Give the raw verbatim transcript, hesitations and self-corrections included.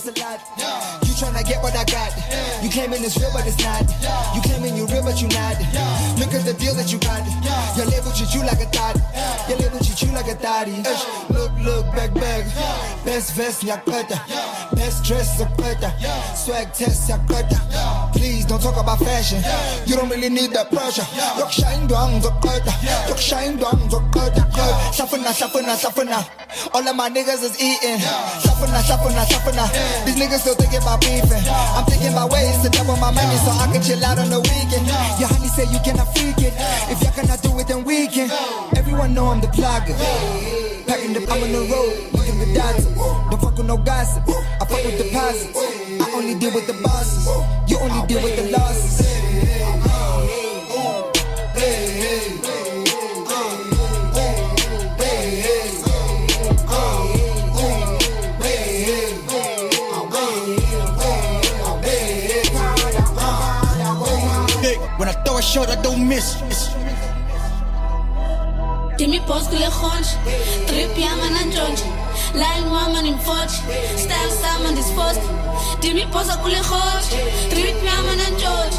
a lot. You tryna get what I got. You claiming it's real, but it's not. You claiming you real, but you not. Look at the deal that you got. Your label treat you like a thotty. Your label treat you like a thotty. Look, look, back, back. Best vest, yakata. Best dress, yakata. Swag test, yakata. Please don't talk about fashion. You don't really need that pressure. Yok shine down, yakata. Yok shine down, yakata. Shuffle shuffle shuffle. All of my niggas is eating. Shuffle shuffle shuffle. These niggas still thinking about beefing. I'm thinking about ways to double my money so I can chill out on the weekend. Your honey say you cannot freak it. If y'all cannot do it, then we can. Everyone know I'm the plugger. Packing the, I'm on the road, looking the dots. Don't fuck with no gossip. I fuck with deposits. I only deal with the bosses. You only deal with the losses. When I throw a shot, I don't miss. Dimmi post kule khonj, trip yama na George, line woman in Forge, style someone disposed. Dimmi post kule khonj, trip yama na George,